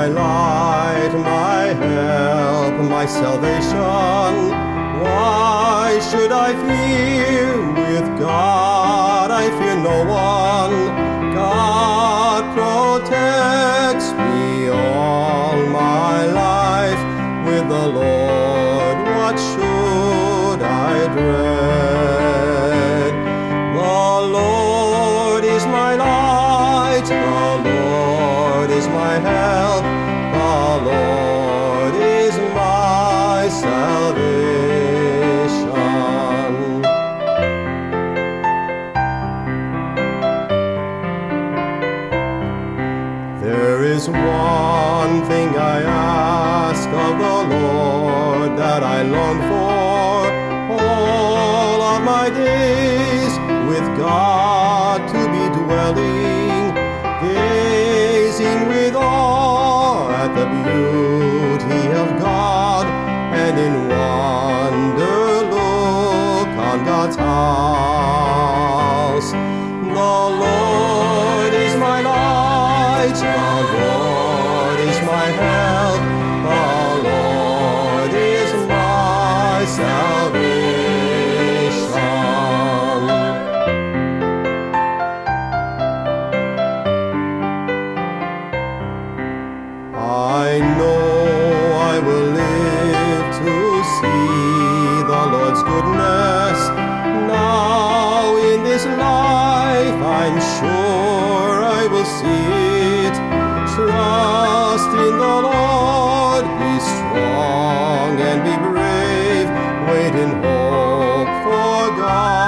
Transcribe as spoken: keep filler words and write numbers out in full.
my light, my help, my salvation. Why should I fear? With God I fear no one. God protects me all my life. With the Lord, what should I dread? The Lord is my light, the Lord is my help, the Lord is my salvation. There is one thing I ask of the Lord, that I long for all of my days, with God to be dwelling, gazing with awe at the beauty of God, and in wonder look on God's house. The Lord is my light, the Lord is my help, the Lord is my salvation. I know I will live to see the Lord's goodness. Now in this life I'm sure I will see it. Trust in the Lord, be strong and be brave. Wait in hope for God, our salvation. The Lord is my light, the Lord is my help, the Lord is my salvation. I know I will live to see the Lord's goodness. Now in this life I'm sure I will see it. Trust in the Lord, be strong and be brave. Wait in hope for God, our salvation. The Lord is my light, the Lord is my help, the Lord is my salvation.